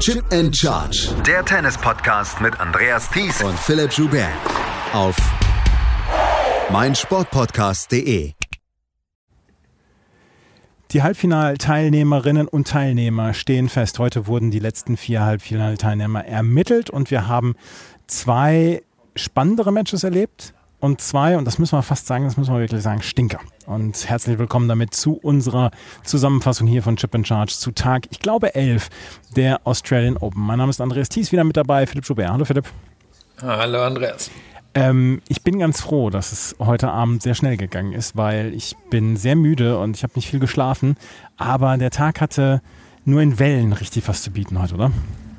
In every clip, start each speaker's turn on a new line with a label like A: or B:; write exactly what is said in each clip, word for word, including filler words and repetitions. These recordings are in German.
A: Chip and Charge.
B: Der Tennis-Podcast mit Andreas Thies
A: und Philipp Joubert. Auf meinsportpodcast punkt de.
C: Die Halbfinalteilnehmerinnen und Teilnehmer stehen fest. Heute wurden die letzten vier Halbfinalteilnehmer ermittelt und wir haben zwei spannendere Matches erlebt und zwei, und das müssen wir fast sagen, das müssen wir wirklich sagen, Stinker. Und herzlich willkommen damit zu unserer Zusammenfassung hier von Chip and Charge zu Tag, ich glaube, elf der Australian Open. Mein Name ist Andreas Thies, wieder mit dabei, Philipp Joubert. Hallo Philipp.
D: Hallo Andreas.
C: Ähm, ich bin ganz froh, dass es heute Abend sehr schnell gegangen ist, weil ich bin sehr müde und ich habe nicht viel geschlafen. Aber der Tag hatte nur in Wellen richtig was zu bieten heute, oder?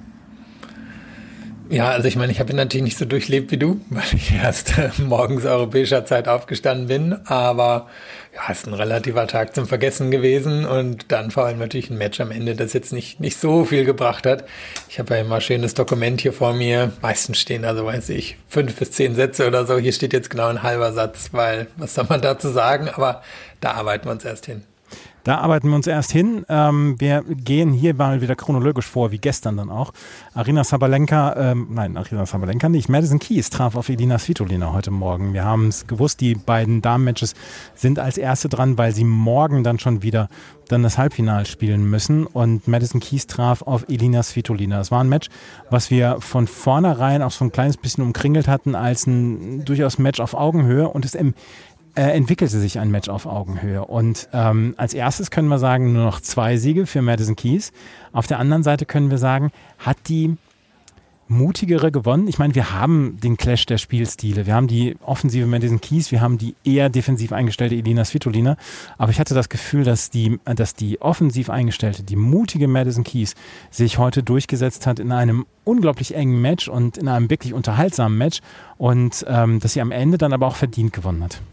D: Ja, also ich meine, ich habe natürlich nicht so durchlebt wie du, weil ich erst äh, morgens europäischer Zeit aufgestanden bin. Aber ja, es ist ein relativer Tag zum Vergessen gewesen und dann vor allem natürlich ein Match am Ende, das jetzt nicht nicht so viel gebracht hat. Ich habe ja immer ein schönes Dokument hier vor mir. Meistens stehen also, weiß ich, fünf bis zehn Sätze oder so. Hier steht jetzt genau ein halber Satz, weil was soll man dazu sagen? Aber da arbeiten wir uns erst hin.
C: Da arbeiten wir uns erst hin. Ähm, wir gehen hier mal wieder chronologisch vor, wie gestern dann auch. Aryna Sabalenka, ähm, nein, Aryna Sabalenka nicht, Madison Keys traf auf Elina Svitolina heute Morgen. Wir haben es gewusst, die beiden Damen-Matches sind als erste dran, weil sie morgen dann schon wieder dann das Halbfinale spielen müssen. Und Madison Keys traf auf Elina Svitolina. Das war ein Match, was wir von vornherein auch so ein kleines bisschen umkringelt hatten als ein durchaus Match auf Augenhöhe. Und es im Äh, entwickelte sich ein Match auf Augenhöhe. Und ähm, als erstes können wir sagen, nur noch zwei Siege für Madison Keys. Auf der anderen Seite können wir sagen, hat die mutigere gewonnen. Ich meine, wir haben den Clash der Spielstile. Wir haben die offensive Madison Keys, wir haben die eher defensiv eingestellte Elina Svitolina. Aber ich hatte das Gefühl, dass die, dass die offensiv eingestellte, die mutige Madison Keys sich heute durchgesetzt hat in einem unglaublich engen Match und in einem wirklich unterhaltsamen Match. Und ähm, dass sie am Ende dann aber auch verdient gewonnen hat.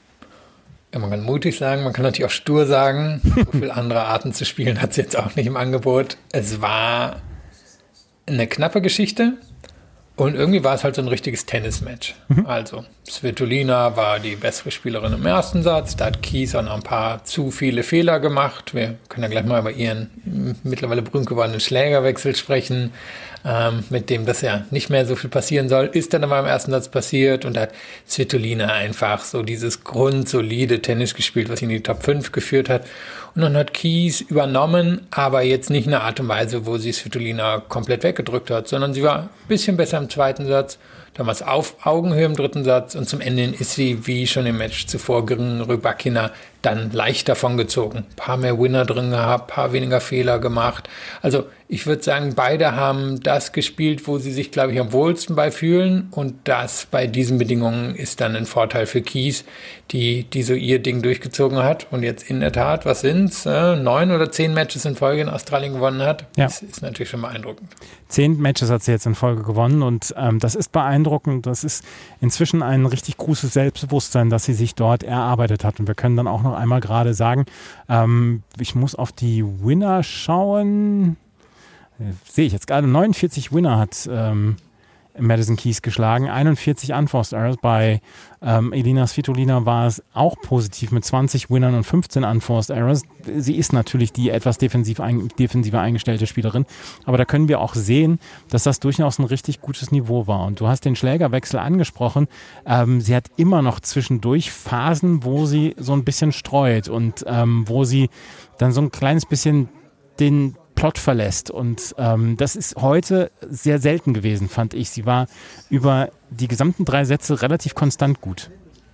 D: Ja, man kann mutig sagen, man kann natürlich auch stur sagen. So viele andere Arten zu spielen hat sie jetzt auch nicht im Angebot. Es war eine knappe Geschichte und irgendwie war es halt so ein richtiges Tennismatch. Mhm. Also Svitolina war die bessere Spielerin im ersten Satz, da hat Keys auch noch ein paar zu viele Fehler gemacht. Wir können ja gleich mal über ihren mittlerweile berühmt gewordenen Schlägerwechsel sprechen, ähm, mit dem das ja nicht mehr so viel passieren soll, ist dann aber im ersten Satz passiert und da hat Svitolina einfach so dieses grundsolide Tennis gespielt, was ihn in die Top fünf geführt hat. Und dann hat Keys übernommen, aber jetzt nicht in einer Art und Weise, wo sie Svitolina komplett weggedrückt hat, sondern sie war ein bisschen besser im zweiten Satz, dann war es auf Augenhöhe im dritten Satz und zum Ende ist sie, wie schon im Match zuvor gegen Rybakina, dann leicht davon gezogen. Ein paar mehr Winner drin gehabt, ein paar weniger Fehler gemacht. Also ich würde sagen, beide haben das gespielt, wo sie sich, glaube ich, am wohlsten bei fühlen. Und das bei diesen Bedingungen ist dann ein Vorteil für Keys, die, die so ihr Ding durchgezogen hat. Und jetzt in der Tat, was sind's? Äh, neun oder zehn Matches in Folge in Australien gewonnen hat. Ja. Das ist natürlich schon beeindruckend.
C: Zehn Matches hat sie jetzt in Folge gewonnen und ähm, das ist beeindruckend. Das ist inzwischen ein richtig großes Selbstbewusstsein, das sie sich dort erarbeitet hat. Und wir können dann auch noch einmal gerade sagen, ähm, ich muss auf die Winner schauen. Äh, sehe ich jetzt gerade, neunundvierzig Winner hat ähm, Madison Keys geschlagen, einundvierzig Unforced Errors. Bei ähm, Elina Svitolina war es auch positiv mit zwanzig Winnern und fünfzehn Unforced Errors. Sie ist natürlich die etwas defensiv ein, defensiver eingestellte Spielerin, aber da können wir auch sehen, dass das durchaus ein richtig gutes Niveau war. Und du hast den Schlägerwechsel angesprochen. Ähm, sie hat immer noch zwischendurch Phasen, wo sie so ein bisschen streut und ähm, wo sie dann so ein kleines bisschen den Plot verlässt und ähm, das ist heute sehr selten gewesen, fand ich. Sie war über die gesamten drei Sätze relativ konstant gut.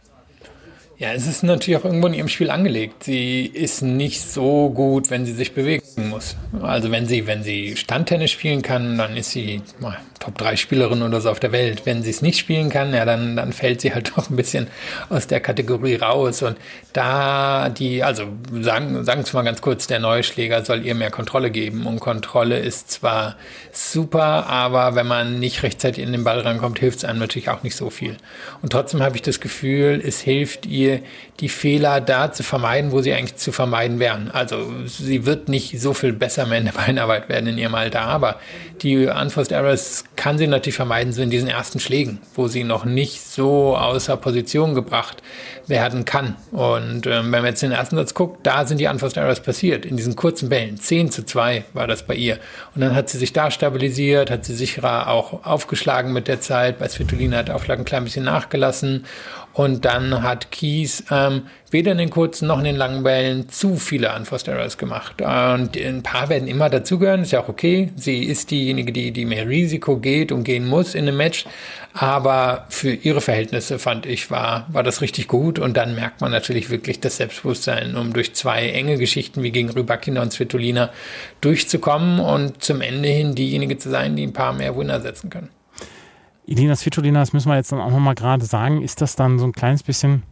D: Ja, es ist natürlich auch irgendwo in ihrem Spiel angelegt. Sie ist nicht so gut, wenn sie sich bewegen muss. Also wenn sie, wenn sie Standtennis spielen kann, dann ist sie mal Top drei Spielerin oder so auf der Welt. Wenn sie es nicht spielen kann, ja, dann, dann fällt sie halt doch ein bisschen aus der Kategorie raus. Und da die, also sagen, sagen wir mal ganz kurz, der neue Schläger soll ihr mehr Kontrolle geben. Und Kontrolle ist zwar super, aber wenn man nicht rechtzeitig in den Ball rankommt, hilft es einem natürlich auch nicht so viel. Und trotzdem habe ich das Gefühl, es hilft ihr, die Fehler da zu vermeiden, wo sie eigentlich zu vermeiden wären. Also sie wird nicht so viel besser mehr in der Beinarbeit werden in ihrem Alter, aber die Unforced Errors kann sie natürlich vermeiden, so in diesen ersten Schlägen, wo sie noch nicht so außer Position gebracht werden kann. Und ähm, wenn man jetzt den ersten Satz guckt, da sind die Unforced Errors passiert, in diesen kurzen Bällen. zehn zu zwei war das bei ihr. Und dann hat sie sich da stabilisiert, hat sie sicherer auch aufgeschlagen mit der Zeit. Bei Svitolina hat der Aufschlag ein klein bisschen nachgelassen. Und dann hat Keys ähm, weder in den kurzen noch in den langen Bällen zu viele Unforced Errors gemacht. Und ein paar werden immer dazugehören, ist ja auch okay. Sie ist diejenige, die, die mehr Risiko geht und gehen muss in einem Match. Aber für ihre Verhältnisse, fand ich, war, war das richtig gut. Und dann merkt man natürlich wirklich das Selbstbewusstsein, um durch zwei enge Geschichten wie gegen Rybakina und Svitolina durchzukommen und zum Ende hin diejenige zu sein, die ein paar mehr Winner setzen können.
C: Elina Svitolina, das müssen wir jetzt dann auch nochmal gerade sagen, ist das dann so ein kleines bisschen,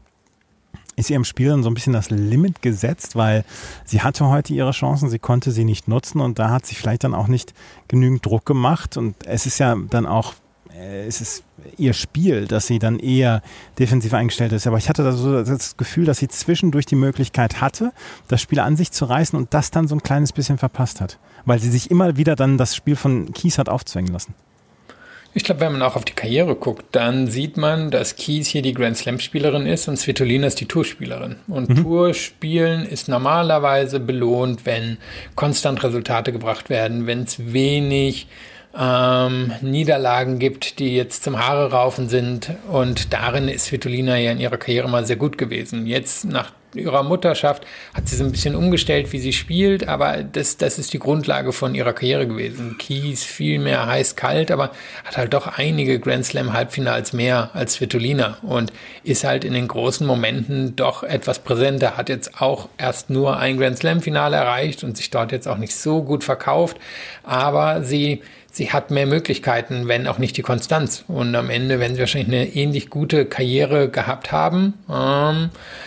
C: ist ihrem Spiel dann so ein bisschen das Limit gesetzt, weil sie hatte heute ihre Chancen, sie konnte sie nicht nutzen und da hat sie vielleicht dann auch nicht genügend Druck gemacht und es ist ja dann auch, es ist ihr Spiel, dass sie dann eher defensiv eingestellt ist. Aber ich hatte da so das Gefühl, dass sie zwischendurch die Möglichkeit hatte, das Spiel an sich zu reißen und das dann so ein kleines bisschen verpasst hat, weil sie sich immer wieder dann das Spiel von Keys hat aufzwängen lassen.
D: Ich glaube, wenn man auch auf die Karriere guckt, dann sieht man, dass Keys hier die Grand Slam-Spielerin ist und Svitolina ist die Tourspielerin. Und mhm. Tourspielen ist normalerweise belohnt, wenn konstant Resultate gebracht werden, wenn es wenig ähm, Niederlagen gibt, die jetzt zum Haare raufen sind. Und darin ist Svitolina ja in ihrer Karriere mal sehr gut gewesen. Jetzt nach ihrer Mutterschaft hat sie so ein bisschen umgestellt, wie sie spielt, aber das, das ist die Grundlage von ihrer Karriere gewesen. Keys viel mehr heiß-kalt, aber hat halt doch einige Grand Slam-Halbfinals mehr als Svitolina und ist halt in den großen Momenten doch etwas präsenter, hat jetzt auch erst nur ein Grand Slam-Finale erreicht und sich dort jetzt auch nicht so gut verkauft, aber sie Sie hat mehr Möglichkeiten, wenn auch nicht die Konstanz. Und am Ende werden sie wahrscheinlich eine ähnlich gute Karriere gehabt haben. Ähm,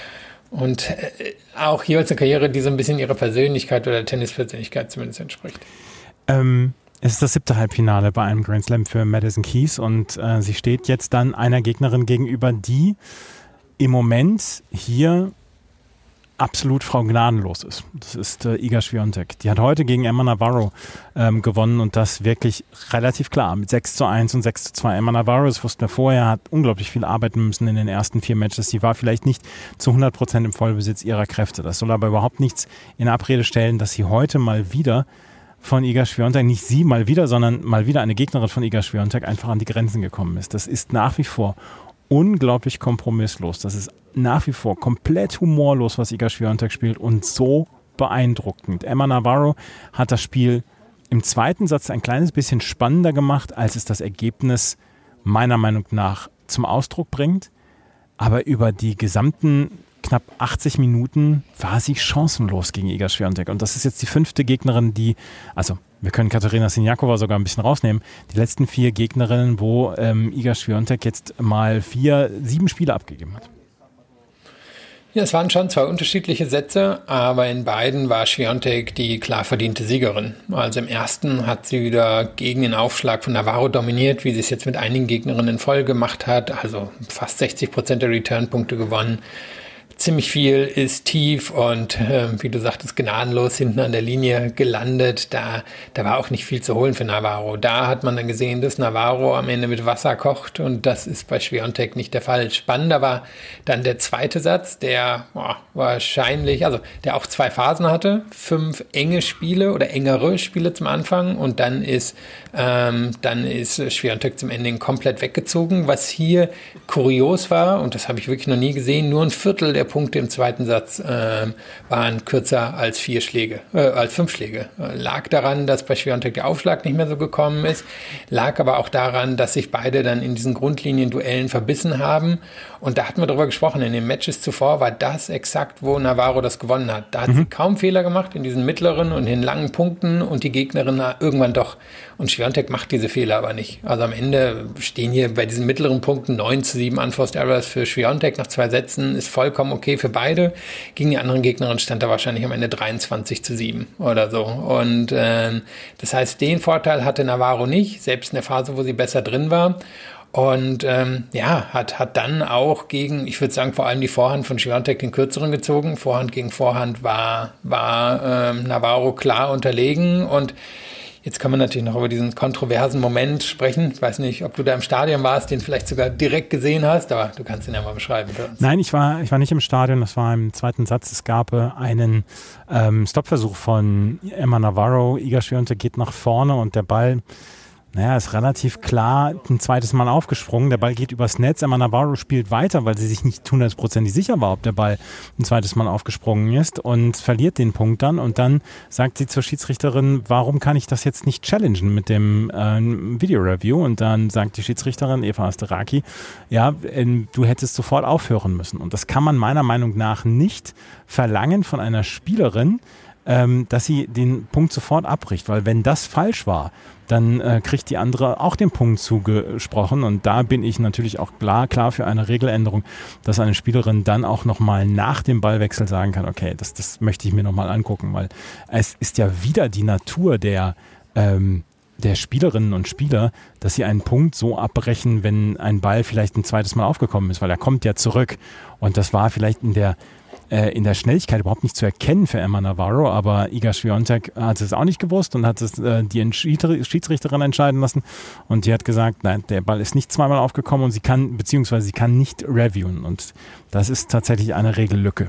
D: Und auch jeweils eine Karriere, die so ein bisschen ihrer Persönlichkeit oder Tennispersönlichkeit zumindest entspricht.
C: Ähm, es ist das siebte Halbfinale bei einem Grand Slam für Madison Keys und äh, sie steht jetzt dann einer Gegnerin gegenüber, die im Moment hier absolut Frau gnadenlos ist. Das ist äh, Iga Swiatek. Die hat heute gegen Emma Navarro ähm, gewonnen und das wirklich relativ klar mit sechs zu eins und sechs zu zwei. Emma Navarro, das wussten wir vorher, hat unglaublich viel arbeiten müssen in den ersten vier Matches. Sie war vielleicht nicht zu hundert Prozent im Vollbesitz ihrer Kräfte. Das soll aber überhaupt nichts in Abrede stellen, dass sie heute mal wieder von Iga Swiatek, nicht sie mal wieder, sondern mal wieder eine Gegnerin von Iga Swiatek einfach an die Grenzen gekommen ist. Das ist nach wie vor unglaublich kompromisslos. Das ist nach wie vor komplett humorlos, was Iga Swiatek spielt und so beeindruckend. Emma Navarro hat das Spiel im zweiten Satz ein kleines bisschen spannender gemacht, als es das Ergebnis meiner Meinung nach zum Ausdruck bringt. Aber über die gesamten knapp achtzig Minuten war sie chancenlos gegen Iga Swiatek. Und das ist jetzt die fünfte Gegnerin, die, also wir können Katerina Siniakova sogar ein bisschen rausnehmen, die letzten vier Gegnerinnen, wo ähm, Iga Swiatek jetzt mal vier, sieben Spiele abgegeben hat.
D: Ja, es waren schon zwei unterschiedliche Sätze, aber in beiden war Swiatek die klar verdiente Siegerin. Also im ersten hat sie wieder gegen den Aufschlag von Navarro dominiert, wie sie es jetzt mit einigen Gegnerinnen in Folge gemacht hat. Also fast sechzig Prozent der Return-Punkte gewonnen. Ziemlich viel ist tief und äh, wie du sagtest, gnadenlos hinten an der Linie gelandet. Da, da war auch nicht viel zu holen für Navarro. Da hat man dann gesehen, dass Navarro am Ende mit Wasser kocht und das ist bei Swiatek nicht der Fall. Spannender war dann der zweite Satz, der boah, wahrscheinlich, also der auch zwei Phasen hatte, fünf enge Spiele oder engere Spiele zum Anfang und dann ist, ähm, dann ist Swiatek zum Ende komplett weggezogen. Was hier kurios war, und das habe ich wirklich noch nie gesehen, nur ein Viertel der Punkte im zweiten Satz äh, waren kürzer als vier Schläge, äh, als fünf Schläge. Äh, lag daran, dass bei Swiatek der Aufschlag nicht mehr so gekommen ist, lag aber auch daran, dass sich beide dann in diesen Grundlinienduellen verbissen haben. Und da hatten wir drüber gesprochen, in den Matches zuvor war das exakt, wo Navarro das gewonnen hat. Da hat mhm. sie kaum Fehler gemacht in diesen mittleren und in langen Punkten und die Gegnerin irgendwann doch. Und Swiatek macht diese Fehler aber nicht. Also am Ende stehen hier bei diesen mittleren Punkten neun zu sieben Unforced Errors für Swiatek nach zwei Sätzen, ist vollkommen okay für beide. Gegen die anderen Gegnerin stand da wahrscheinlich am Ende dreiundzwanzig zu sieben oder so. Und ähm, das heißt, den Vorteil hatte Navarro nicht, selbst in der Phase, wo sie besser drin war. Und ähm, ja, hat, hat dann auch gegen, ich würde sagen, vor allem die Vorhand von Swiatek den kürzeren gezogen. Vorhand gegen Vorhand war, war ähm, Navarro klar unterlegen und Jetzt kann man natürlich noch über diesen kontroversen Moment sprechen. Ich weiß nicht, ob du da im Stadion warst, den vielleicht sogar direkt gesehen hast, aber du kannst ihn ja mal beschreiben für uns.
C: Nein, ich war, ich war nicht im Stadion, das war im zweiten Satz. Es gab einen ähm, Stoppversuch von Emma Navarro. Iga Swiatek geht nach vorne und der Ball, naja, ist relativ klar ein zweites Mal aufgesprungen. Der Ball geht übers Netz. Emma Navarro spielt weiter, weil sie sich nicht hundertprozentig sicher war, ob der Ball ein zweites Mal aufgesprungen ist und verliert den Punkt dann. Und dann sagt sie zur Schiedsrichterin, warum kann ich das jetzt nicht challengen mit dem äh, Video-Review? Und dann sagt die Schiedsrichterin, Eva Asteraki, ja, äh, du hättest sofort aufhören müssen. Und das kann man meiner Meinung nach nicht verlangen von einer Spielerin, ähm, dass sie den Punkt sofort abbricht. Weil wenn das falsch war, dann äh, kriegt die andere auch den Punkt zugesprochen. Und da bin ich natürlich auch klar, klar für eine Regeländerung, dass eine Spielerin dann auch nochmal nach dem Ballwechsel sagen kann, okay, das, das möchte ich mir nochmal angucken, weil es ist ja wieder die Natur der, ähm, der Spielerinnen und Spieler, dass sie einen Punkt so abbrechen, wenn ein Ball vielleicht ein zweites Mal aufgekommen ist, weil er kommt ja zurück. Und das war vielleicht in der in der Schnelligkeit überhaupt nicht zu erkennen für Emma Navarro, aber Iga Swiatek hat es auch nicht gewusst und hat es äh, die Schiedsrichterin entscheiden lassen und die hat gesagt, nein, der Ball ist nicht zweimal aufgekommen und sie kann, beziehungsweise sie kann nicht reviewen und das ist tatsächlich eine Regellücke.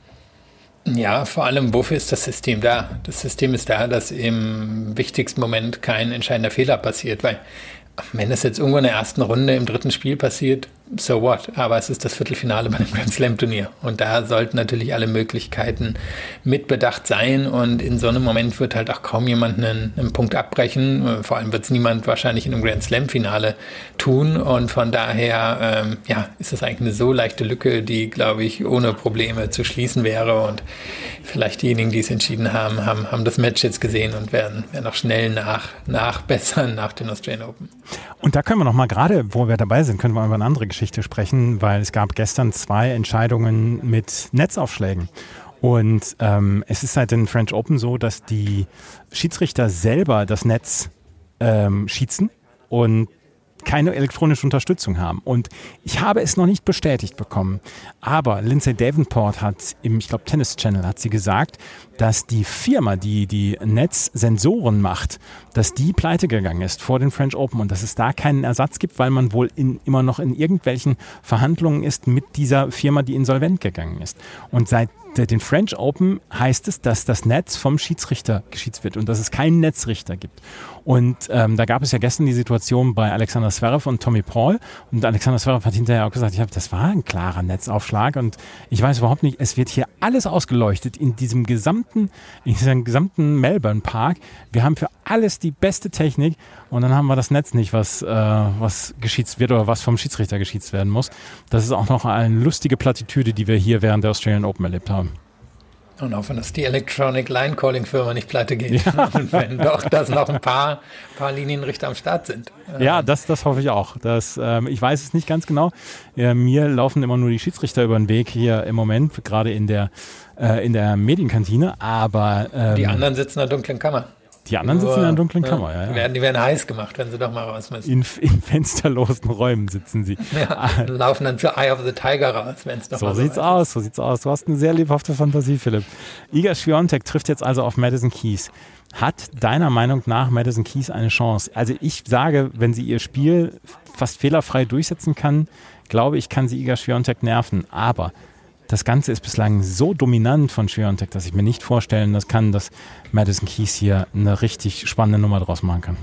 D: Ja, vor allem, wofür ist das System da? Das System ist da, dass im wichtigsten Moment kein entscheidender Fehler passiert, weil wenn das jetzt irgendwo in der ersten Runde im dritten Spiel passiert, so what? Aber es ist das Viertelfinale bei dem Grand Slam Turnier. Und da sollten natürlich alle Möglichkeiten mitbedacht sein. Und in so einem Moment wird halt auch kaum jemand einen, einen Punkt abbrechen. Vor allem wird es niemand wahrscheinlich in einem Grand Slam Finale tun. Und von daher, ähm, ja, ist das eigentlich eine so leichte Lücke, die, glaube ich, ohne Probleme zu schließen wäre. Und vielleicht diejenigen, die es entschieden haben, haben, haben das Match jetzt gesehen und werden, werden auch schnell nach, nachbessern nach den Australian Open.
C: Und da können wir noch mal, gerade wo wir dabei sind, können wir über eine andere Geschichte sprechen, weil es gab gestern zwei Entscheidungen mit Netzaufschlägen. Und ähm, es ist seit den French Open so, dass die Schiedsrichter selber das Netz ähm, schießen und keine elektronische Unterstützung haben. Und ich habe es noch nicht bestätigt bekommen. Aber Lindsay Davenport hat im, ich glaube, Tennis Channel hat sie gesagt, dass die Firma, die die Netzsensoren macht, dass die pleite gegangen ist vor den French Open und dass es da keinen Ersatz gibt, weil man wohl in, immer noch in irgendwelchen Verhandlungen ist mit dieser Firma, die insolvent gegangen ist. Und seit den French Open heißt es, dass das Netz vom Schiedsrichter geschießt wird und dass es keinen Netzrichter gibt. Und ähm, da gab es ja gestern die Situation bei Alexander Zverev und Tommy Paul. Und Alexander Zverev hat hinterher auch gesagt, ich hab, das war ein klarer Netzaufschlag. Und ich weiß überhaupt nicht, es wird hier alles ausgeleuchtet in diesem gesamten, in diesem gesamten Melbourne Park. Wir haben für alles die beste Technik. Und dann haben wir das Netz nicht, was, äh, was geschießt wird oder was vom Schiedsrichter geschießt werden muss. Das ist auch noch eine lustige Plattitüde, die wir hier während der Australian Open erlebt haben.
D: Und hoffen, dass die Electronic Line Calling Firma nicht pleite geht. Ja. Und wenn doch, dass noch ein paar, paar Linienrichter am Start sind.
C: Ja, das, das hoffe ich auch. Das, ähm, ich weiß es nicht ganz genau. Äh, mir laufen immer nur die Schiedsrichter über den Weg hier im Moment, gerade in der, äh, in der Medienkantine. Aber ähm,
D: die anderen sitzen in der dunklen Kammer.
C: Die anderen sitzen in einer dunklen Kammer, ja, ja.
D: Die werden, die werden heiß gemacht, wenn sie doch mal raus müssen.
C: In, in fensterlosen Räumen sitzen sie.
D: Ja, laufen dann zu Eye of the Tiger raus, wenn es doch
C: so
D: mal so
C: sieht's aus, so sieht's aus. Du hast eine sehr lebhafte Fantasie, Philipp. Iga Swiatek trifft jetzt also auf Madison Keys. Hat deiner Meinung nach Madison Keys eine Chance? Also ich sage, wenn sie ihr Spiel fast fehlerfrei durchsetzen kann, glaube ich, kann sie Iga Swiatek nerven. Aber das Ganze ist bislang so dominant von Swiatek, dass ich mir nicht vorstellen das kann, dass Madison Keys hier eine richtig spannende Nummer draus machen kann.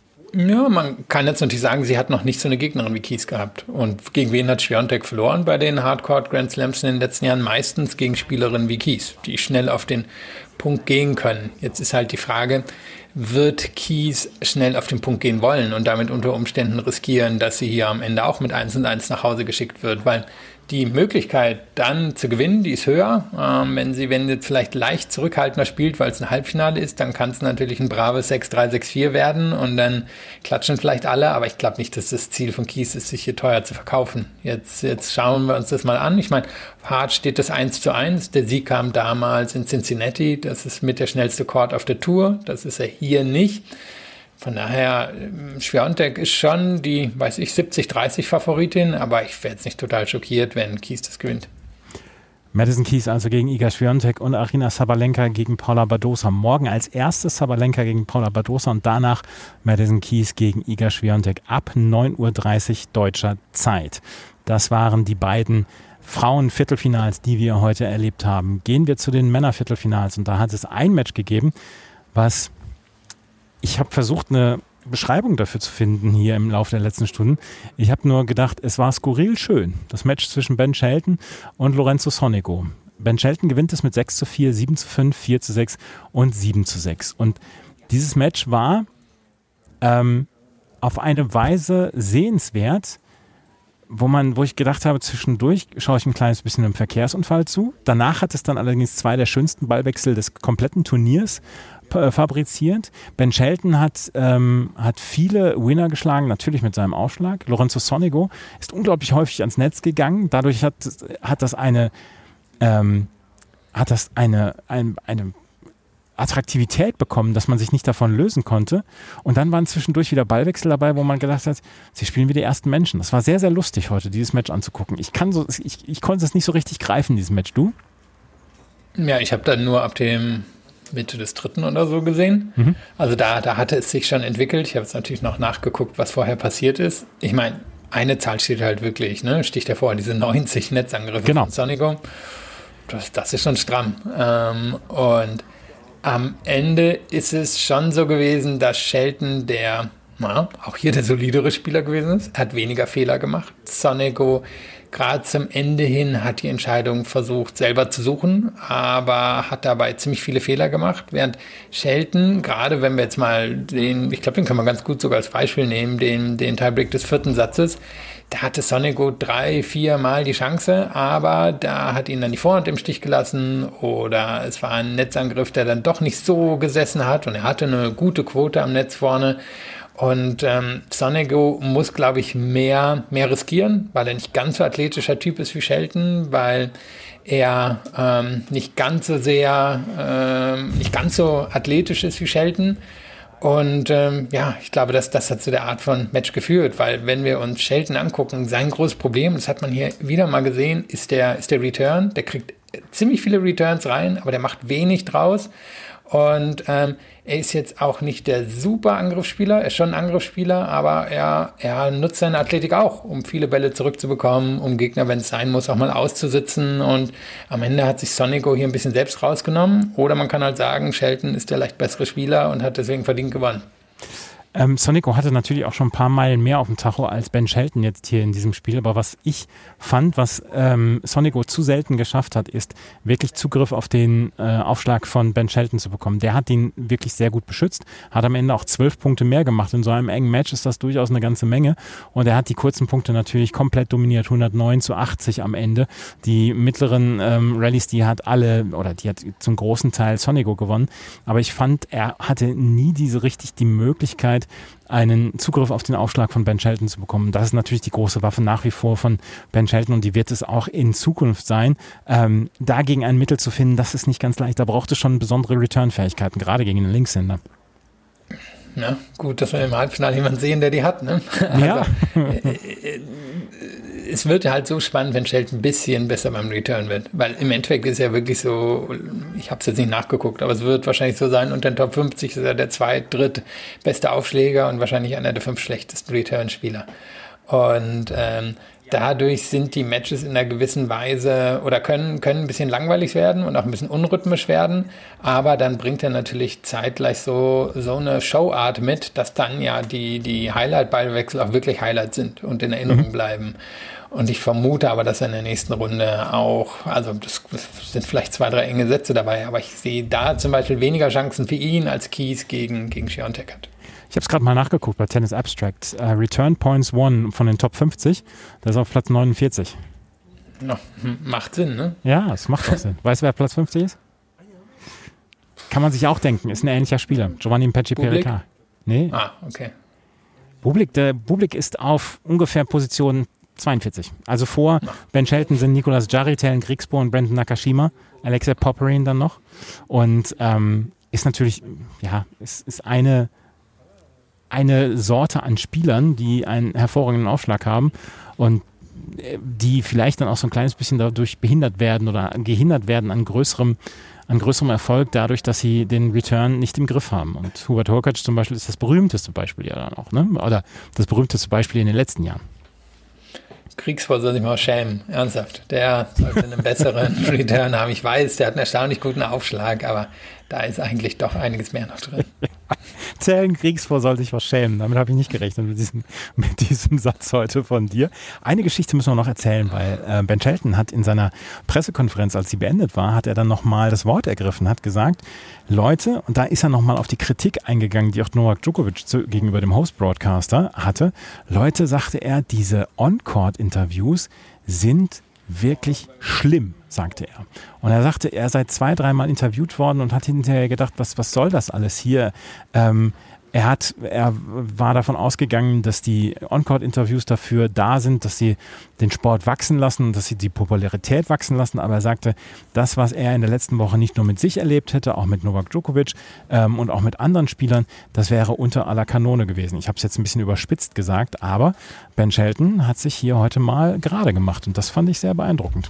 D: Ja, man kann jetzt natürlich sagen, sie hat noch nicht so eine Gegnerin wie Keys gehabt. Und gegen wen hat Swiatek verloren bei den Hardcore Grand Slams in den letzten Jahren? Meistens gegen Spielerinnen wie Keys, die schnell auf den Punkt gehen können. Jetzt ist halt die Frage, wird Keys schnell auf den Punkt gehen wollen und damit unter Umständen riskieren, dass sie hier am Ende auch mit eins und eins nach Hause geschickt wird, weil die Möglichkeit dann zu gewinnen, die ist höher. Ähm, wenn sie, wenn sie jetzt vielleicht leicht zurückhaltender spielt, weil es ein Halbfinale ist, dann kann es natürlich ein braves sechs drei, sechs vier werden und dann klatschen vielleicht alle, aber ich glaube nicht, dass das Ziel von Keys ist, sich hier teuer zu verkaufen. Jetzt, jetzt schauen wir uns das mal an. Ich meine, hart steht das eins zu eins. Der Sieg kam damals in Cincinnati. Das ist mit der schnellste Court auf der Tour. Das ist er hier nicht. Von daher, Swiatek ist schon die, weiß ich, siebzig dreißig Favoritin, aber ich wäre jetzt nicht total schockiert, wenn Keys das gewinnt.
C: Madison Keys also gegen Iga Swiatek und Aryna Sabalenka gegen Paula Badosa. Morgen als erstes Sabalenka gegen Paula Badosa und danach Madison Keys gegen Iga Swiatek ab neun Uhr dreißig deutscher Zeit. Das waren die beiden Frauen-Viertelfinals, die wir heute erlebt haben. Gehen wir zu den Männer-Viertelfinals und da hat es ein Match gegeben, was ich habe versucht, eine Beschreibung dafür zu finden hier im Laufe der letzten Stunden. Ich habe nur gedacht, es war skurril schön. Das Match zwischen Ben Shelton und Lorenzo Sonego. Ben Shelton gewinnt es mit sechs zu vier, sieben zu fünf, vier zu sechs und sieben zu sechs. Und dieses Match war ähm, auf eine Weise sehenswert, wo man, wo ich gedacht habe, zwischendurch schaue ich ein kleines bisschen einem Verkehrsunfall zu. Danach hat es dann allerdings zwei der schönsten Ballwechsel des kompletten Turniers fabriziert. Ben Shelton hat, ähm, hat viele Winner geschlagen, natürlich mit seinem Aufschlag. Lorenzo Sonego ist unglaublich häufig ans Netz gegangen. Dadurch hat, hat das eine, ähm, hat das eine, ein, eine Attraktivität bekommen, dass man sich nicht davon lösen konnte. Und dann waren zwischendurch wieder Ballwechsel dabei, wo man gedacht hat, sie spielen wie die ersten Menschen. Das war sehr, sehr lustig heute, dieses Match anzugucken. Ich kann so, ich, ich konnte es nicht so richtig greifen, dieses Match. Du?
D: Ja, ich habe dann nur ab dem Mitte des dritten oder so gesehen. Mhm. Also da, da hatte es sich schon entwickelt. Ich habe jetzt natürlich noch nachgeguckt, was vorher passiert ist. Ich meine, eine Zahl steht halt wirklich, ne? Sticht hervor, diese neunzig Netzangriffe
C: genau.
D: von Sonego. Das, das ist schon stramm. Ähm, und am Ende ist es schon so gewesen, dass Shelton, der na, auch hier der solidere Spieler gewesen ist, hat weniger Fehler gemacht. Sonego gerade zum Ende hin hat die Entscheidung versucht, selber zu suchen, aber hat dabei ziemlich viele Fehler gemacht, während Shelton, gerade wenn wir jetzt mal den, ich glaube, den kann man ganz gut sogar als Beispiel nehmen, den, den Tiebreak des vierten Satzes, da hatte Sonego drei, vier Mal die Chance, aber da hat ihn dann die Vorhand im Stich gelassen oder es war ein Netzangriff, der dann doch nicht so gesessen hat und er hatte eine gute Quote am Netz vorne. Und ähm, Sonego muss, glaube ich, mehr, mehr riskieren, weil er nicht ganz so athletischer Typ ist wie Shelton, weil er ähm, nicht ganz so sehr, ähm, nicht ganz so athletisch ist wie Shelton. Und ähm, ja, ich glaube, dass das hat zu der Art von Match geführt, weil wenn wir uns Shelton angucken, sein großes Problem, das hat man hier wieder mal gesehen, ist der, ist der Return. Der kriegt ziemlich viele Returns rein, aber der macht wenig draus. Und ähm, er ist jetzt auch nicht der super Angriffsspieler, er ist schon ein Angriffsspieler, aber er, er nutzt seine Athletik auch, um viele Bälle zurückzubekommen, um Gegner, wenn es sein muss, auch mal auszusitzen. Und am Ende hat sich Sonego hier ein bisschen selbst rausgenommen. Oder man kann halt sagen, Shelton ist der leicht bessere Spieler und hat deswegen verdient gewonnen.
C: Ähm, Sonego hatte natürlich auch schon ein paar Meilen mehr auf dem Tacho als Ben Shelton jetzt hier in diesem Spiel, aber was ich fand, was ähm, Sonego zu selten geschafft hat, ist wirklich Zugriff auf den äh, Aufschlag von Ben Shelton zu bekommen. Der hat ihn wirklich sehr gut beschützt, hat am Ende auch zwölf Punkte mehr gemacht. In so einem engen Match ist das durchaus eine ganze Menge und er hat die kurzen Punkte natürlich komplett dominiert, hundertneun zu achtzig am Ende. Die mittleren ähm, Rallyes, die hat alle, oder die hat zum großen Teil Sonego gewonnen, aber ich fand, er hatte nie diese richtig die Möglichkeit, einen Zugriff auf den Aufschlag von Ben Shelton zu bekommen. Das ist natürlich die große Waffe nach wie vor von Ben Shelton und die wird es auch in Zukunft sein. Ähm, dagegen ein Mittel zu finden, das ist nicht ganz leicht. Da braucht es schon besondere Return-Fähigkeiten, gerade gegen den Linkshänder.
D: Ja, gut, dass wir im Halbfinale jemanden sehen, der die hat. Ne?
C: Ja.
D: Also, äh, äh, es wird halt so spannend, wenn Shelton ein bisschen besser beim Return wird. Weil im Endeffekt ist ja wirklich so, ich habe es jetzt nicht nachgeguckt, aber es wird wahrscheinlich so sein, unter den Top fünfzig ist er der zweit-, dritt beste Aufschläger und wahrscheinlich einer der fünf schlechtesten Return-Spieler. Und ähm, dadurch sind die Matches in einer gewissen Weise oder können, können ein bisschen langweilig werden und auch ein bisschen unrhythmisch werden, aber dann bringt er natürlich zeitgleich so, so eine Showart mit, dass dann ja die, die Highlight-Ballwechsel auch wirklich Highlight sind und in Erinnerung mhm. bleiben. Und ich vermute aber, dass er in der nächsten Runde auch, also das, das sind vielleicht zwei, drei enge Sätze dabei, aber ich sehe da zum Beispiel weniger Chancen für ihn als Keys gegen, gegen Swiatek hat.
C: Ich habe es gerade mal nachgeguckt bei Tennis Abstract. Uh, Return Points One von den Top fünfzig, das ist auf Platz neunundvierzig.
D: No, macht Sinn, ne?
C: Ja, es macht auch Sinn. Weißt du, wer Platz fünfzig ist? Kann man sich auch denken, ist ein ähnlicher Spieler. Giovanni Mpetshi-Perricard. Nee.
D: Ah, okay.
C: Bublik, der Bublik ist auf ungefähr Position zweiundvierzig. Also vor no. Ben Shelton sind Nicolas Jarry, Tellen Griegspoor und Brandon Nakashima, Alexei Popyrin dann noch. Und ähm, ist natürlich, ja, es ist eine eine Sorte an Spielern, die einen hervorragenden Aufschlag haben und die vielleicht dann auch so ein kleines bisschen dadurch behindert werden oder gehindert werden an größerem, an größerem Erfolg dadurch, dass sie den Return nicht im Griff haben. Und Hubert Hurkacz zum Beispiel ist das berühmteste Beispiel ja dann auch, ne? Oder das berühmteste Beispiel in den letzten Jahren.
D: Kriegsfall soll sich mal schämen, ernsthaft. Der sollte einen besseren Return haben. Ich weiß, der hat einen erstaunlich guten Aufschlag, aber da ist eigentlich doch einiges mehr noch drin.
C: Zellen Kriegsvor soll sich was schämen. Damit habe ich nicht gerechnet mit diesem, mit diesem Satz heute von dir. Eine Geschichte müssen wir noch erzählen, weil äh, Ben Shelton hat in seiner Pressekonferenz, als sie beendet war, hat er dann nochmal das Wort ergriffen, hat gesagt, Leute, und da ist er nochmal auf die Kritik eingegangen, die auch Novak Djokovic zu, gegenüber dem Host-Broadcaster hatte. Leute, sagte er, diese On-Court-Interviews sind wirklich schlimm, sagte er. Und er sagte, er sei zwei, dreimal interviewt worden und hat hinterher gedacht, was, was soll das alles hier? Ähm, er hat, er war davon ausgegangen, dass die On-Court-Interviews dafür da sind, dass sie den Sport wachsen lassen und dass sie die Popularität wachsen lassen. Aber er sagte, das, was er in der letzten Woche nicht nur mit sich erlebt hätte, auch mit Novak Djokovic ähm, und auch mit anderen Spielern, das wäre unter aller Kanone gewesen. Ich habe es jetzt ein bisschen überspitzt gesagt, aber Ben Shelton hat sich hier heute mal gerade gemacht und das fand ich sehr beeindruckend.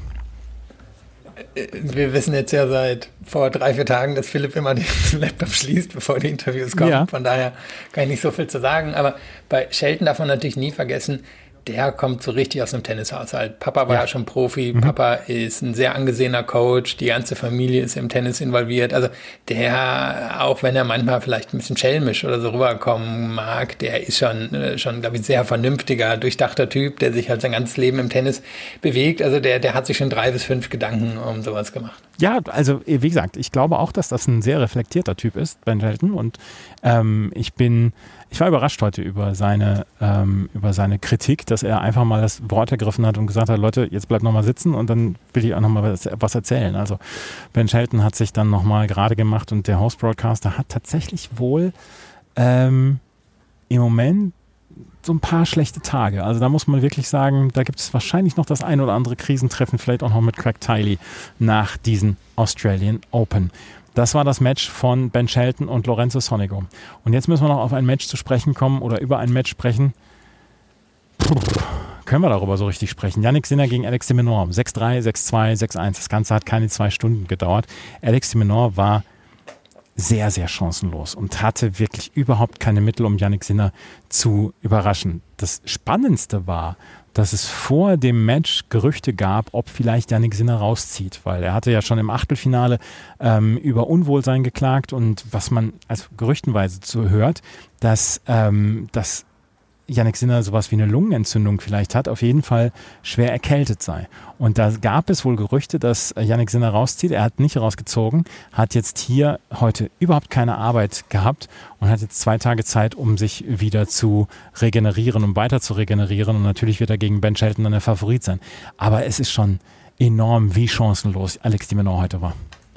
D: Wir wissen jetzt ja seit vor drei, vier Tagen, dass Philipp immer den Laptop schließt, bevor die Interviews kommen. Ja. Von daher kann ich nicht so viel zu sagen. Aber bei Shelton darf man natürlich nie vergessen, der kommt so richtig aus einem Tennishaushalt. Papa war ja, ja schon Profi, mhm. Papa ist ein sehr angesehener Coach, die ganze Familie ist im Tennis involviert. Also der, auch wenn er manchmal vielleicht ein bisschen schelmisch oder so rüberkommen mag, der ist schon, schon glaube ich, sehr vernünftiger, durchdachter Typ, der sich halt sein ganzes Leben im Tennis bewegt. Also der, der hat sich schon drei bis fünf Gedanken um sowas gemacht.
C: Ja, also wie gesagt, ich glaube auch, dass das ein sehr reflektierter Typ ist, Ben Shelton. Und ähm, ich bin, ich war überrascht heute über seine, ähm, über seine Kritik, dass er einfach mal das Wort ergriffen hat und gesagt hat, Leute, jetzt bleibt nochmal sitzen und dann will ich auch nochmal was, was erzählen. Also Ben Shelton hat sich dann nochmal gerade gemacht und der Host-Broadcaster hat tatsächlich wohl ähm, im Moment so ein paar schlechte Tage. Also da muss man wirklich sagen, da gibt es wahrscheinlich noch das ein oder andere Krisentreffen, vielleicht auch noch mit Craig Tiley nach diesen Australian Open. Das war das Match von Ben Shelton und Lorenzo Sonego. Und jetzt müssen wir noch auf ein Match zu sprechen kommen oder über ein Match sprechen. Puh, können wir darüber so richtig sprechen? Jannik Sinner gegen Alex de Minaur. sechs drei, sechs zwei, sechs eins. Das Ganze hat keine zwei Stunden gedauert. Alex de Minaur war sehr, sehr chancenlos und hatte wirklich überhaupt keine Mittel, um Jannik Sinner zu überraschen. Das Spannendste war, dass es vor dem Match Gerüchte gab, ob vielleicht Jannik Sinner rauszieht, weil er hatte ja schon im Achtelfinale ähm, über Unwohlsein geklagt und was man also gerüchtenweise zu hört, dass, ähm, dass Jannik Sinner sowas wie eine Lungenentzündung vielleicht hat, auf jeden Fall schwer erkältet sei. Und da gab es wohl Gerüchte, dass Jannik Sinner rauszieht. Er hat nicht rausgezogen, hat jetzt hier heute überhaupt keine Arbeit gehabt und hat jetzt zwei Tage Zeit, um sich wieder zu regenerieren, um weiter zu regenerieren. Und natürlich wird er gegen Ben Shelton dann der Favorit sein. Aber es ist schon enorm, wie chancenlos Alex de Minaur heute war.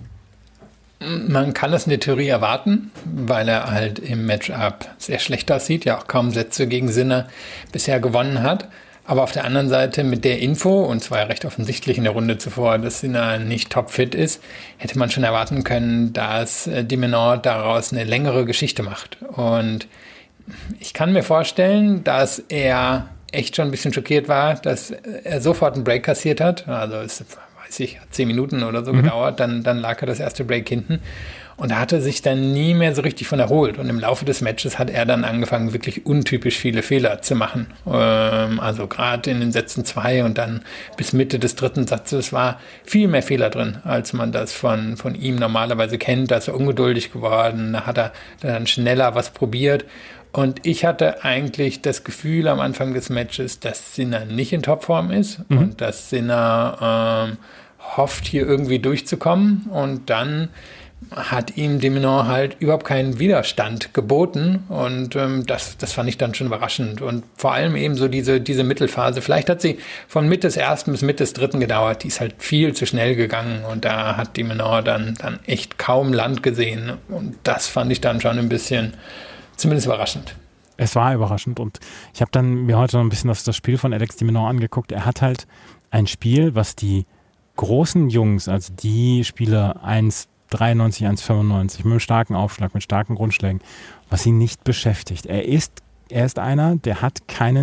D: Man kann das in der Theorie erwarten, weil er halt im Matchup sehr schlecht aussieht, ja auch kaum Sätze gegen Sinner bisher gewonnen hat. Aber auf der anderen Seite mit der Info, und zwar ja recht offensichtlich in der Runde zuvor, dass Sinner nicht topfit ist, hätte man schon erwarten können, dass de Minaur daraus eine längere Geschichte macht. Und ich kann mir vorstellen, dass er echt schon ein bisschen schockiert war, dass er sofort einen Break kassiert hat. Also es weiß ich, hat zehn Minuten oder so mhm. gedauert, dann, dann lag er das erste Break hinten und er hatte sich dann nie mehr so richtig von erholt und im Laufe des Matches hat er dann angefangen, wirklich untypisch viele Fehler zu machen. Ähm, also gerade in den Sätzen zwei und dann bis Mitte des dritten Satzes war viel mehr Fehler drin, als man das von, von ihm normalerweise kennt. Da ist er ungeduldig geworden, da hat er dann schneller was probiert. Und ich hatte eigentlich das Gefühl am Anfang des Matches, dass Sinner nicht in Topform ist mhm. und dass Sinner ähm, hofft, hier irgendwie durchzukommen. Und dann hat ihm de Minaur halt überhaupt keinen Widerstand geboten. Und ähm, das, das fand ich dann schon überraschend. Und vor allem eben so diese, diese Mittelphase. Vielleicht hat sie von Mitte des ersten bis Mitte des dritten gedauert. Die ist halt viel zu schnell gegangen. Und da hat de Minaur dann, dann echt kaum Land gesehen. Und das fand ich dann schon ein bisschen... zumindest überraschend.
C: Es war überraschend und ich habe dann mir heute noch ein bisschen das, das Spiel von Alex de Minaur angeguckt. Er hat halt ein Spiel, was die großen Jungs, also die Spieler eins dreiundneunzig, eins fünfundneunzig, mit einem starken Aufschlag, mit starken Grundschlägen, was ihn nicht beschäftigt. Er ist, er ist einer, der hat keinen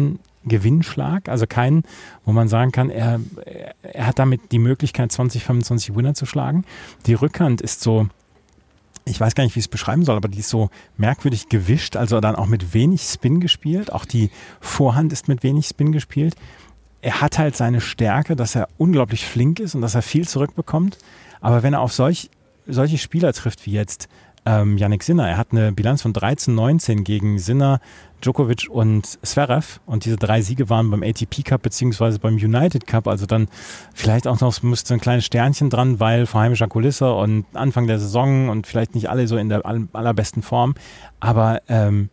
C: Gewinnschlag, also keinen, wo man sagen kann, er, er hat damit die Möglichkeit, zwanzig, fünfundzwanzig Winner zu schlagen. Die Rückhand ist so, ich weiß gar nicht, wie ich es beschreiben soll, aber die ist so merkwürdig gewischt, also dann auch mit wenig Spin gespielt. Auch die Vorhand ist mit wenig Spin gespielt. Er hat halt seine Stärke, dass er unglaublich flink ist und dass er viel zurückbekommt. Aber wenn er auf solch, solche Spieler trifft wie jetzt ähm, Jannik Sinner, er hat eine Bilanz von dreizehn neunzehn gegen Sinner, Djokovic und Zverev und diese drei Siege waren beim A T P Cup beziehungsweise beim United Cup, also dann vielleicht auch noch müsste ein kleines Sternchen dran, weil vor heimischer Kulisse und Anfang der Saison und vielleicht nicht alle so in der allerbesten Form, aber ähm,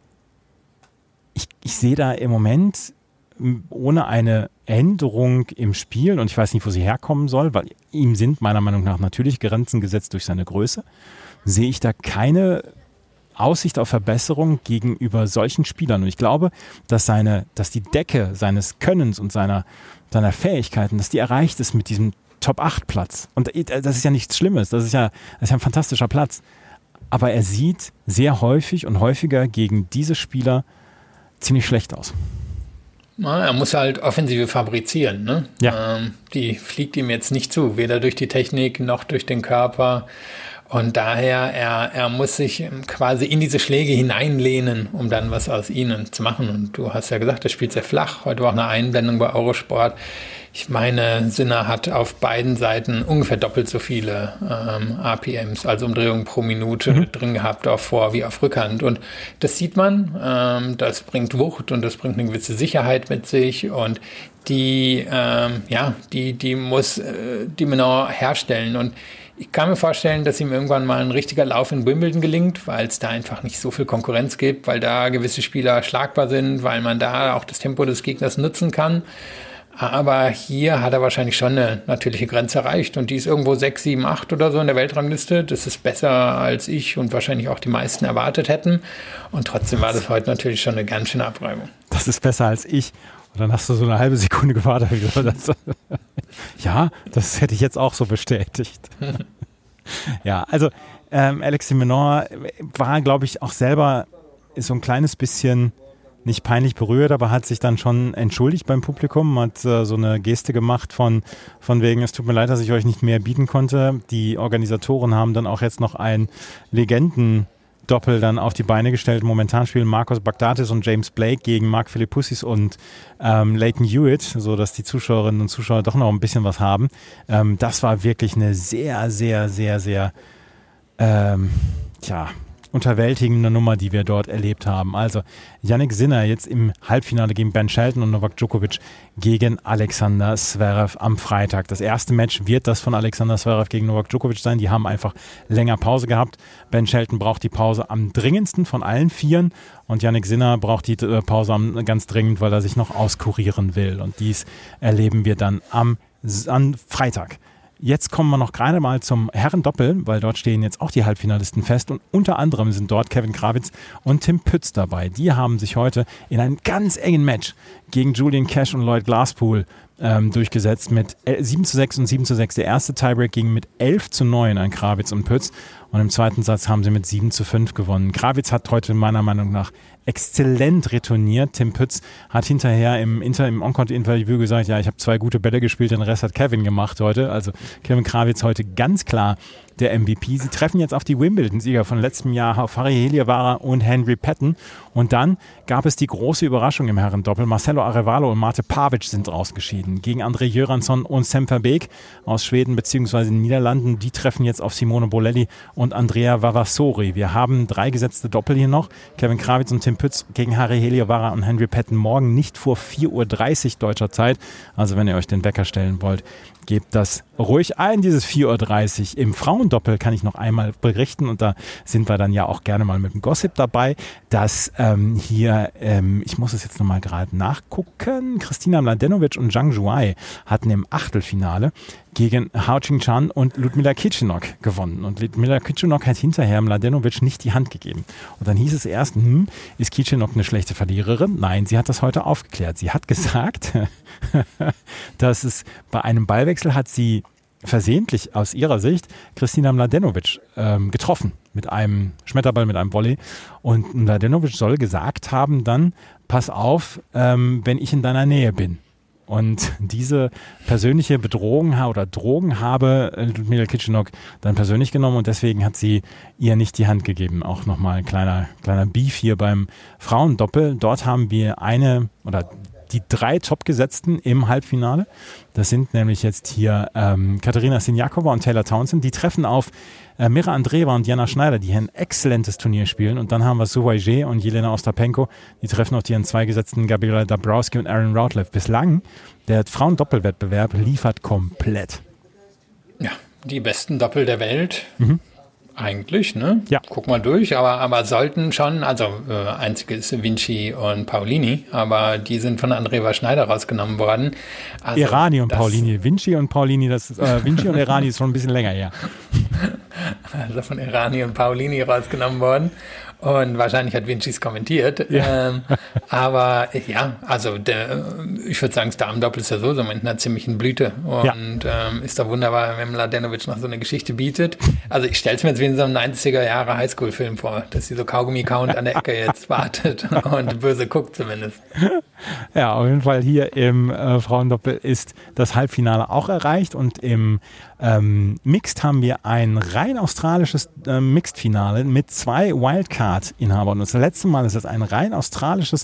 C: ich, ich sehe da im Moment ohne eine Änderung im Spiel, und ich weiß nicht, wo sie herkommen soll, weil ihm sind meiner Meinung nach natürlich Grenzen gesetzt durch seine Größe, sehe ich da keine Aussicht auf Verbesserung gegenüber solchen Spielern. Und ich glaube, dass seine, dass die Decke seines Könnens und seiner, seiner Fähigkeiten, dass die erreicht ist mit diesem Top acht Platz. Und das ist ja nichts Schlimmes, das ist ja, das ist ja ein fantastischer Platz. Aber er sieht sehr häufig und häufiger gegen diese Spieler ziemlich schlecht aus.
D: Na, er muss halt Offensive fabrizieren, ne?
C: Ja.
D: Ähm, die fliegt ihm jetzt nicht zu, weder durch die Technik noch durch den Körper. Und daher, er, er muss sich quasi in diese Schläge hineinlehnen, um dann was aus ihnen zu machen. Und du hast ja gesagt, er spielt sehr flach. Heute war auch eine Einblendung bei Eurosport. Ich meine, Sinner hat auf beiden Seiten ungefähr doppelt so viele ähm, R P Ms, also Umdrehungen pro Minute, mhm. drin gehabt, auf Vor- wie auf Rückhand. Und das sieht man, ähm, das bringt Wucht und das bringt eine gewisse Sicherheit mit sich. Und die, ähm, ja, die, die muss äh, die Menor herstellen. Und ich kann mir vorstellen, dass ihm irgendwann mal ein richtiger Lauf in Wimbledon gelingt, weil es da einfach nicht so viel Konkurrenz gibt, weil da gewisse Spieler schlagbar sind, weil man da auch das Tempo des Gegners nutzen kann. Aber hier hat er wahrscheinlich schon eine natürliche Grenze erreicht und die ist irgendwo sechs, sieben, acht oder so in der Weltrangliste. Das ist besser, als ich und wahrscheinlich auch die meisten erwartet hätten. Und trotzdem war das heute natürlich schon eine ganz schöne Abreibung.
C: Das ist besser als ich. Und dann hast du so eine halbe Sekunde gewartet. Ja, das hätte ich jetzt auch so bestätigt. Ja, also ähm, Alex de Minaur war, glaube ich, auch selber so ein kleines bisschen nicht peinlich berührt, aber hat sich dann schon entschuldigt beim Publikum, hat äh, so eine Geste gemacht von, von wegen, es tut mir leid, dass ich euch nicht mehr bieten konnte. Die Organisatoren haben dann auch jetzt noch ein Legenden-Doppel dann auf die Beine gestellt. Momentan spielen Marcos Baghdatis und James Blake gegen Mark Philippoussis und ähm, Leighton Hewitt, sodass die Zuschauerinnen und Zuschauer doch noch ein bisschen was haben. Ähm, das war wirklich eine sehr, sehr, sehr, sehr ähm, tja, unterwältigende Nummer, die wir dort erlebt haben. Also Jannik Sinner jetzt im Halbfinale gegen Ben Shelton und Novak Djokovic gegen Alexander Zverev am Freitag. Das erste Match wird das von Alexander Zverev gegen Novak Djokovic sein. Die haben einfach länger Pause gehabt. Ben Shelton braucht die Pause am dringendsten von allen Vieren und Jannik Sinner braucht die Pause am, ganz dringend, weil er sich noch auskurieren will. Und dies erleben wir dann am, am Freitag. Jetzt kommen wir noch gerade mal zum Herrendoppel, weil dort stehen jetzt auch die Halbfinalisten fest und unter anderem sind dort Kevin Krawitz und Tim Pütz dabei. Die haben sich heute in einem ganz engen Match gegen Julian Cash und Lloyd Glasspool ähm, durchgesetzt mit sieben zu sechs und sieben zu sechs. Der erste Tiebreak ging mit elf zu neun an Krawitz und Pütz und im zweiten Satz haben sie mit sieben zu fünf gewonnen. Krawitz hat heute meiner Meinung nach exzellent retourniert. Tim Pütz hat hinterher im, Inter, im On-Court-Interview gesagt, ja, ich habe zwei gute Bälle gespielt, den Rest hat Kevin gemacht heute. Also Kevin Krawitz heute ganz klar der M V P. Sie treffen jetzt auf die Wimbledon-Sieger von letztem Jahr, auf Harry Heliavara und Henry Patton. Und dann gab es die große Überraschung im Herrendoppel. Marcelo Arevalo und Mate Pavic sind rausgeschieden. Gegen André Göransson und Sam Verbeek aus Schweden bzw. den Niederlanden. Die treffen jetzt auf Simone Bolelli und Andrea Vavasori. Wir haben drei gesetzte Doppel hier noch. Kevin Krawitz und Tim Pütz gegen Harry Heliavara und Henry Patton morgen nicht vor vier Uhr dreißig deutscher Zeit. Also wenn ihr euch den Wecker stellen wollt, gebt das ruhig ein, dieses vier Uhr dreißig. Im Frauendoppel kann ich noch einmal berichten und da sind wir dann ja auch gerne mal mit dem Gossip dabei, dass ähm, hier, ähm, ich muss es jetzt nochmal gerade nachgucken, Kristina Mladenovic und Zhang Zhuai hatten im Achtelfinale gegen Hao Qingchan und Ludmila Kichenok gewonnen. Und Ludmila Kichenok hat hinterher Mladenovic nicht die Hand gegeben. Und dann hieß es erst, hm, ist Kichenok eine schlechte Verliererin? Nein, sie hat das heute aufgeklärt. Sie hat gesagt, dass es bei einem Ballwechsel hat sie versehentlich aus ihrer Sicht Kristina Mladenovic ähm, getroffen mit einem Schmetterball, mit einem Volley. Und Mladenovic soll gesagt haben dann, pass auf, ähm, wenn ich in deiner Nähe bin. Und diese persönliche Bedrohung oder Drogen habe Ludmila Kichenok dann persönlich genommen und deswegen hat sie ihr nicht die Hand gegeben. Auch nochmal ein kleiner, kleiner Beef hier beim Frauendoppel. Dort haben wir eine oder die drei Topgesetzten im Halbfinale. Das sind nämlich jetzt hier ähm, Katerina Siniakova und Taylor Townsend. Die treffen auf äh, Mira Andreeva und Jana Schneider, die hier ein exzellentes Turnier spielen. Und dann haben wir Su Weijie und Jelena Ostapenko. Die treffen auf die ihren zwei Gesetzten Gabriela Dabrowski und Aaron Routleff. Bislang, der Frauendoppelwettbewerb liefert komplett.
D: Ja, die besten Doppel der Welt.
C: Mhm.
D: Eigentlich, ne?
C: Ja.
D: Guck mal durch, aber, aber sollten schon, also äh, einzige ist Vinci und Paulini, aber die sind von Andreeva Schneider rausgenommen worden. Also
C: Errani und
D: das,
C: Paulini. Vinci und Paulini, das ist, äh, Vinci und Errani ist schon ein bisschen länger her.
D: Also von Errani und Paulini rausgenommen worden. Und wahrscheinlich hat Vinci es kommentiert.
C: Ja.
D: Ähm, aber ja, also der, ich würde sagen, das Damendoppel ist ja so, so mit einer ziemlichen Blüte. Und ja. ähm, ist doch wunderbar, wenn Mladenovic noch so eine Geschichte bietet. Also ich stelle es mir jetzt wie in so einem neunziger Jahre Highschool-Film vor, dass sie so Kaugummi-Count an der Ecke jetzt wartet und böse guckt zumindest.
C: Ja, auf jeden Fall hier im äh, Frauendoppel ist das Halbfinale auch erreicht und im ähm, Mixed haben wir ein rein australisches äh, Mixed-Finale mit zwei Wildcard-Inhabern. Und das letzte Mal, dass es ein rein australisches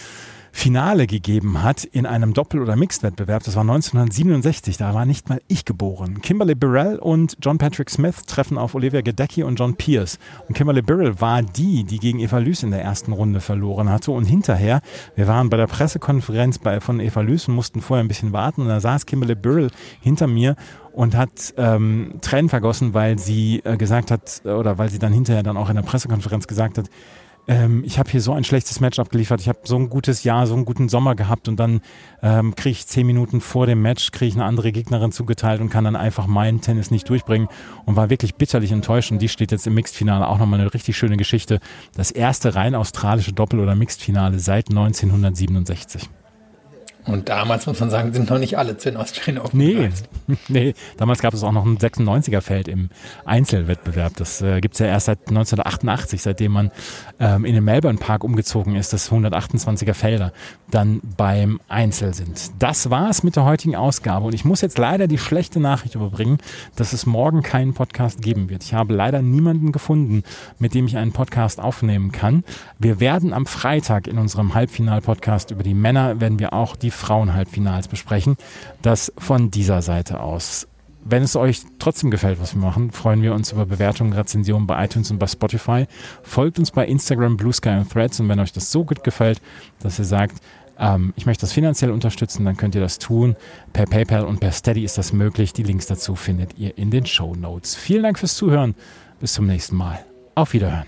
C: Finale gegeben hat in einem Doppel- oder Mixed-Wettbewerb, das war neunzehnhundertsiebenundsechzig, da war nicht mal ich geboren. Kimberly Birrell und John Patrick Smith treffen auf Olivia Gadecki und John Pierce. Und Kimberly Birrell war die, die gegen Eva Lüß in der ersten Runde verloren hatte. Und hinterher, wir waren bei der Pressekonferenz bei, von Eva Lüß und mussten vorher ein bisschen warten. Und da saß Kimberly Birrell hinter mir und hat ähm, Tränen vergossen, weil sie äh, gesagt hat, oder weil sie dann hinterher dann auch in der Pressekonferenz gesagt hat, Ähm, ich habe hier so ein schlechtes Match abgeliefert, ich habe so ein gutes Jahr, so einen guten Sommer gehabt und dann ähm, kriege ich zehn Minuten vor dem Match, kriege ich eine andere Gegnerin zugeteilt und kann dann einfach meinen Tennis nicht durchbringen und war wirklich bitterlich enttäuscht und die steht jetzt im Mixed-Finale, auch nochmal eine richtig schöne Geschichte. Das erste rein australische Doppel- oder Mixed-Finale seit neunzehnhundertsiebenundsechzig.
D: Und damals, muss man sagen, sind noch nicht alle zu den Australian Open
C: Nee,
D: gereist.
C: nee, damals gab es auch noch ein sechsundneunziger-Feld im Einzelwettbewerb. Das äh, gibt es ja erst seit neunzehnhundertachtundachtzig, seitdem man ähm, in den Melbourne Park umgezogen ist, dass hundertachtundzwanziger Felder dann beim Einzel sind. Das war's mit der heutigen Ausgabe und ich muss jetzt leider die schlechte Nachricht überbringen, dass es morgen keinen Podcast geben wird. Ich habe leider niemanden gefunden, mit dem ich einen Podcast aufnehmen kann. Wir werden am Freitag in unserem Halbfinal-Podcast über die Männer, werden wir auch die Frauen-Halbfinals besprechen. Das von dieser Seite aus. Wenn es euch trotzdem gefällt, was wir machen, freuen wir uns über Bewertungen, Rezensionen bei iTunes und bei Spotify. Folgt uns bei Instagram, Blue Sky und Threads und wenn euch das so gut gefällt, dass ihr sagt, ähm, ich möchte das finanziell unterstützen, dann könnt ihr das tun. Per PayPal und per Steady ist das möglich. Die Links dazu findet ihr in den Shownotes. Vielen Dank fürs Zuhören. Bis zum nächsten Mal. Auf Wiederhören.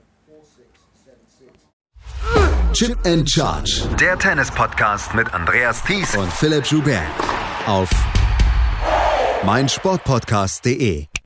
A: Chip and Charge.
B: Der Tennis-Podcast mit Andreas Thies
A: Und Philipp Joubert. Auf meinsportpodcast punkt de.